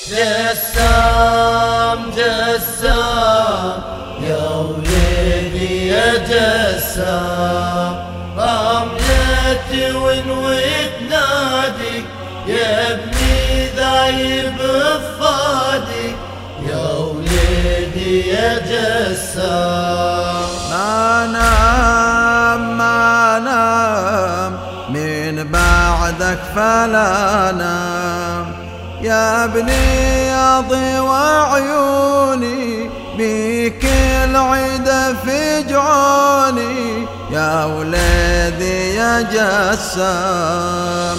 جسام جسام يا وليدي يا جسام، رملتي ونويت نادي يا ابني ذايب الصادق، يا وليدي يا جسام. ما نام من بعدك فلا نام، يا ابني يا ضوى عيوني بيك العيد في جعوني، يا وليدي يا جسام.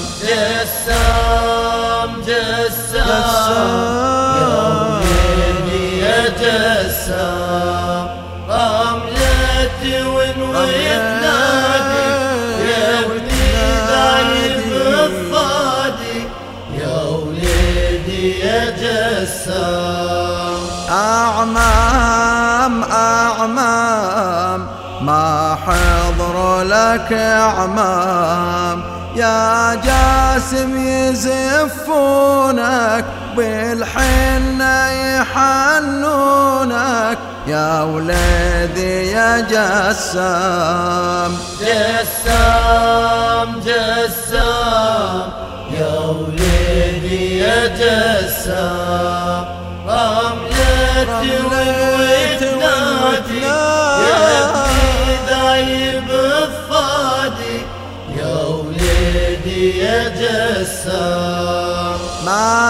جسام جسام يا وليدي يا جسام، رملتي ونويت نادي يا ابني ذايب الصادق، يا وليدي يا جسام. أعمام ما حضر لك أعمام، يا جاسم يزفونك بالحنة يحنونك، يا وليدي يا جسام. جسام جسام يا وليدي يا جسام، رملتي ونويت نادي يا ابني ذايب الصادق، يا وليدي يا جسام. ما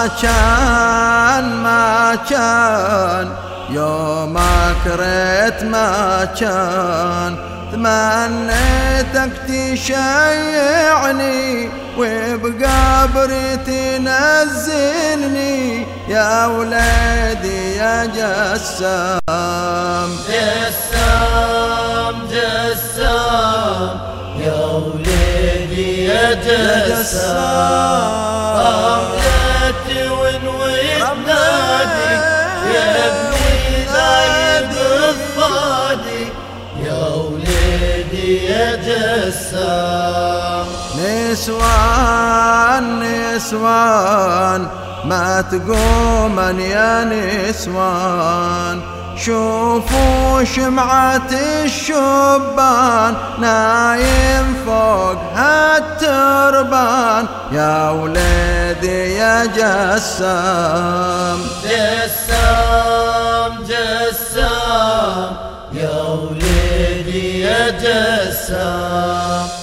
كان يومك ريت ما كان، تمنيتك تشيعني وبقبري تنزلني، يا وليدي يا جسام. جسام جسام يا وليدي يا جسام، رملتي ونويت نادي يا ابني ذايب الصادق، يا وليدي يا جسام. نسوان ما تقومن يا نسوان، شوفوا شمعة الشبان نايم فوق هالتربان، يا وليدي يا جسام. جسام جسام يا وليدي يا جسام،